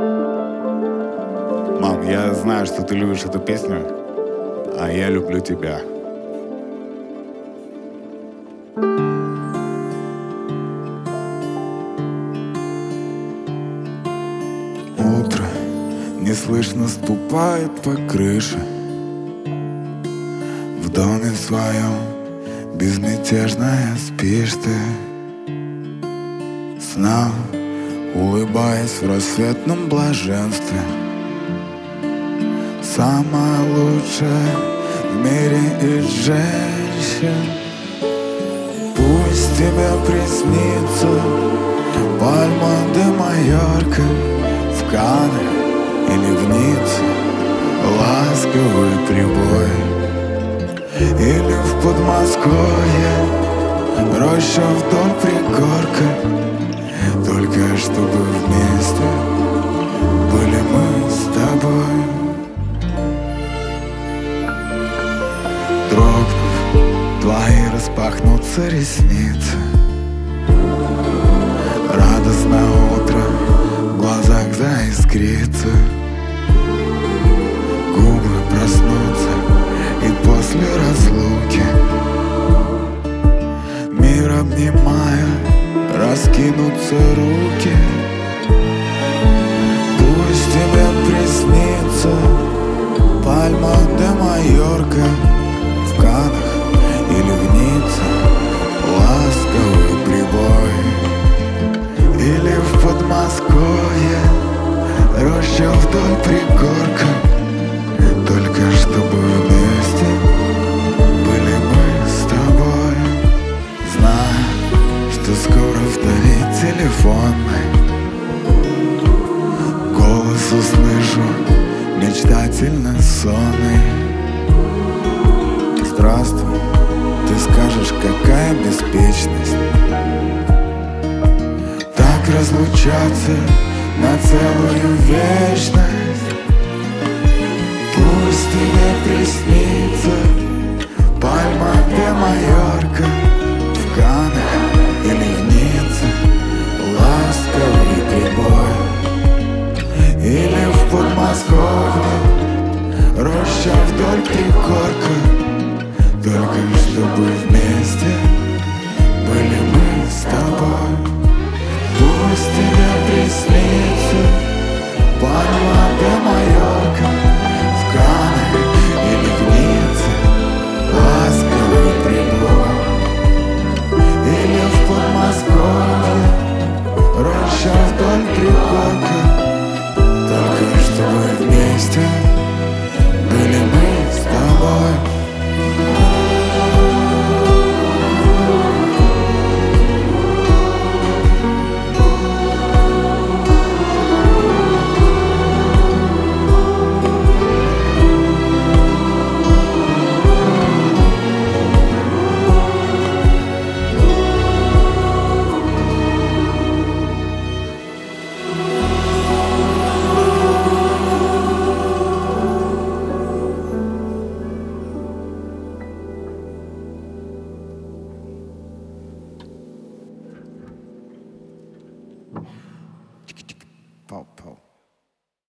Мам, я знаю, что ты любишь эту песню, а я люблю тебя. Утро неслышно ступает по крыше. В доме своем безмятежная спишь ты. Снам, улыбаясь в рассветном блаженстве. Самая лучшая в мире из женщин. Пусть тебе приснится Пальма де Майорка в Каннах или в Ницце, ласковый прибой. Или в Подмосковье роща вдоль пригорка. Только чтобы вместе были мы с тобой. Дрогнув, твои распахнутся ресницы. Радостное утро в глазах заискрится. Губы проснутся и после разлуки, мир обнимая, раскинутся руки. Пусть тебе приснится Пальма де Майорка в Каннах или в Ницце, ласковый прибой. Или в Подмосковье роща вдоль пригорка. Только чтобы вместе были мы с тобой. Знаю, что скоро вдали телефонный голос услышу, мечтательно сонный. Здравствуй, ты скажешь, какая беспечность так разлучаться на целую вечность. Пусть тебе приснится Пальма де Майорка в Каннах или в Ницце, ласковый прибой. Или в Подмосковье роща вдоль пригорка. Только чтобы вместе были мы с тобой. Пусть тебе приснится Пальма де Майорка в Каннах или в Ницце, ласковый прибой. Или в Подмосковье роща вдоль пригорка. Только чтобы вместе